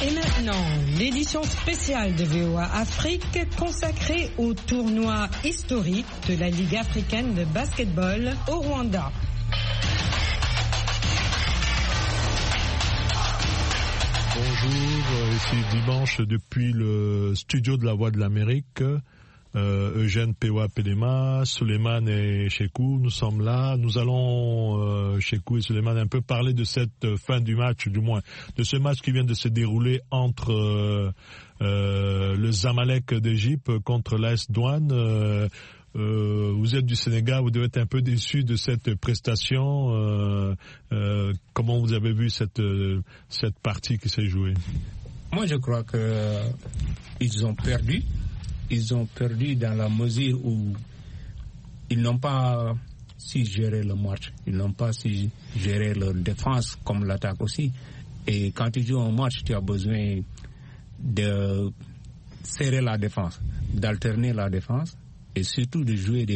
Et maintenant, l'édition spéciale de VOA Afrique consacrée au tournoi historique de la Ligue africaine de basketball au Rwanda. Bonjour, ici Dimanche depuis le studio de la Voix de l'Amérique. Eugène Pewa Pelema, Suleiman et Chekou, nous sommes là. Nous allons, Chekou et Suleiman, un peu parler de cette fin du match, du moins, de ce match qui vient de se dérouler entre le Zamalek d'Égypte contre l'AS Douane. Vous êtes du Sénégal, vous devez être un peu déçu de cette prestation. Comment vous avez vu cette partie qui s'est jouée? Moi, je crois que ils ont perdu. Ils ont perdu dans la mesure où ils n'ont pas su gérer le match. Ils n'ont pas su gérer leur défense comme l'attaque aussi. Et quand tu joues un match, tu as besoin de serrer la défense, d'alterner la défense et surtout de jouer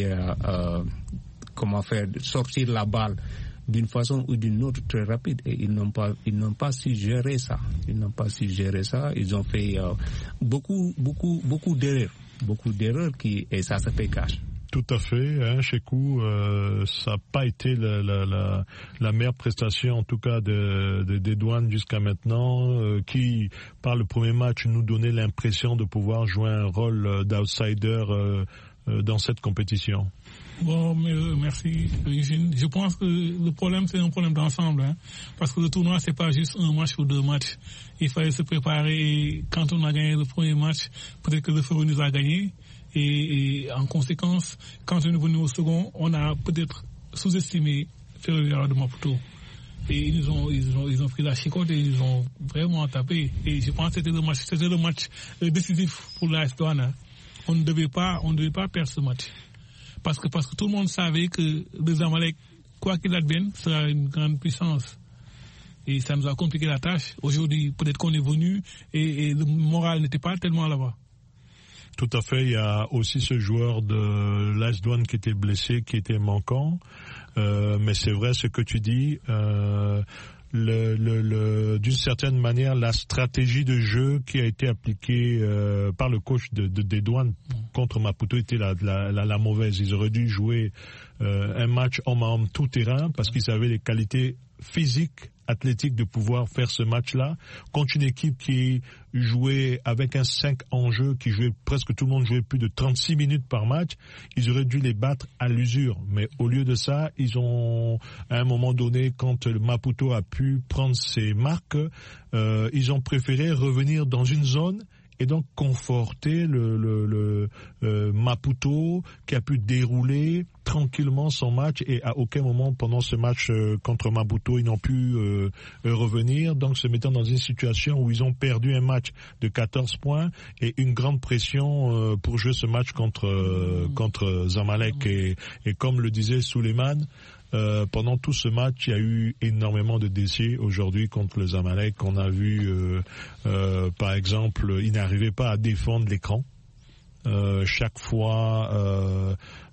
sortir la balle d'une façon ou d'une autre très rapide. Et ils n'ont pas su gérer ça. Ils ont fait beaucoup d'erreurs et ça se fait cash. Tout à fait, hein, Chekou, ça n'a pas été la meilleure prestation, en tout cas des Douanes jusqu'à maintenant, qui, par le premier match, nous donnait l'impression de pouvoir jouer un rôle d'outsider dans cette compétition. Bon, merci, Eugène. Je pense que le problème, c'est un problème d'ensemble, hein, parce que le tournoi, c'est pas juste un match ou deux matchs. Il fallait se préparer et quand on a gagné le premier match, peut-être que le Ferro nous a gagné et en conséquence, quand on est venu au second, on a peut-être sous-estimé Ferroviaire de Maputo. Et ils ont pris la chicotte et ils ont vraiment tapé. Et je pense que c'était le match décisif pour l'AS Douane. On ne devait pas perdre ce match. Parce que tout le monde savait que le Zamalek, quoi qu'il advienne, sera une grande puissance. Et ça nous a compliqué la tâche. Aujourd'hui, peut-être qu'on est venu et le moral n'était pas tellement là-bas. Tout à fait. Il y a aussi ce joueur de l'AS Douane qui était blessé, qui était manquant. Mais c'est vrai ce que tu dis. D'une certaine manière, la stratégie de jeu qui a été appliquée par le coach des Douanes contre Maputo était la mauvaise. Ils auraient dû jouer un match homme à homme tout terrain parce qu'ils avaient les qualités physiques, athlétiques de pouvoir faire ce match-là contre une équipe qui jouait avec un 5 en jeu, qui jouait presque tout le monde jouait plus de 36 minutes par match. Ils auraient dû les battre à l'usure. Mais au lieu de ça, ils ont, à un moment donné, quand le Maputo a pu prendre ses marques, ils ont préféré revenir dans une zone et donc conforter le Maputo qui a pu dérouler tranquillement son match et à aucun moment pendant ce match contre Maputo ils n'ont pu revenir, donc se mettant dans une situation où ils ont perdu un match de 14 points et une grande pression pour jouer ce match contre Zamalek et comme le disait Suleiman, pendant tout ce match, il y a eu énormément de décès aujourd'hui contre le Zamalek. On a vu, par exemple, ils n'arrivaient pas à défendre l'écran. Chaque fois,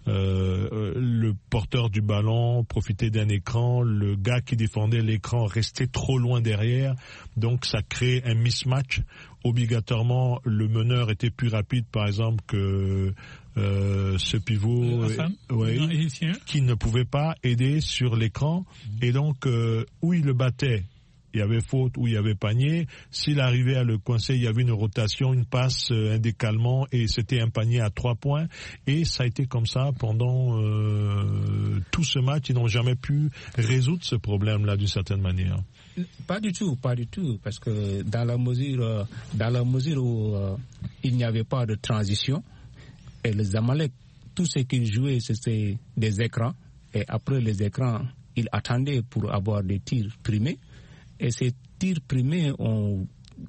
le porteur du ballon profitait d'un écran, le gars qui défendait l'écran restait trop loin derrière, donc ça crée un mismatch. Obligatoirement, le meneur était plus rapide, par exemple, que ce pivot qui ne pouvait pas aider sur l'écran. Et donc, où il le battait, il y avait faute ou il y avait panier. S'il arrivait à le coincer, il y avait une rotation, une passe, un décalement et c'était un panier à 3 points. Et ça a été comme ça pendant tout ce match. Ils n'ont jamais pu résoudre ce problème-là d'une certaine manière. Pas du tout, parce que dans la mesure où il n'y avait pas de transition, et les Zamalek, tout ce qu'ils jouaient, c'était des écrans. Et après les écrans, ils attendaient pour avoir des tirs primés. Et ces tirs primés ont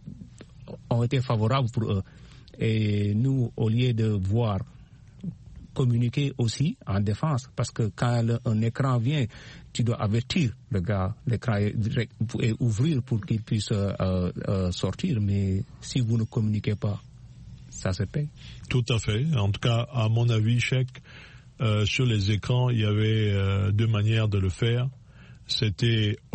été favorables pour eux. Et nous, au lieu de voir communiquer aussi en défense, parce que quand un écran vient, tu dois avertir le gars, l'écran et ouvrir pour qu'il puisse sortir. Mais si vous ne communiquez pas, ça se paye. Tout à fait. En tout cas, à mon avis, Cheikh, sur les écrans, il y avait deux manières de le faire. C'était